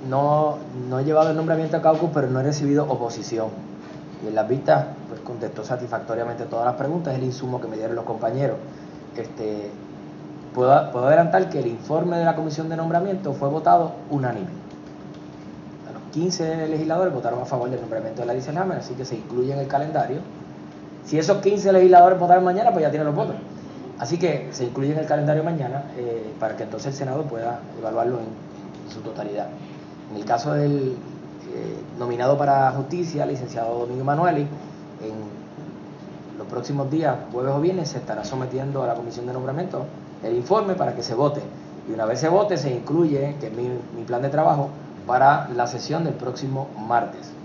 no he llevado el nombramiento a caucus, pero no he recibido oposición. Y en las vistas, pues contestó satisfactoriamente todas las preguntas, es el insumo que me dieron los compañeros. Puedo adelantar que el informe de la comisión de nombramiento fue votado unánime. Los 15 legisladores votaron a favor del nombramiento de Larissa Elhamer, así que se incluye en el calendario. Si esos 15 legisladores votaron mañana, pues ya tienen los votos. Así que se incluye en el calendario mañana para que entonces el Senado pueda evaluarlo en su totalidad. En el caso del nominado para justicia, licenciado Domingo Emanueli, en los próximos días, jueves o viernes, se estará sometiendo a la comisión de nombramiento el informe para que se vote. Y una vez se vote, se incluye, que es mi plan de trabajo, para la sesión del próximo martes.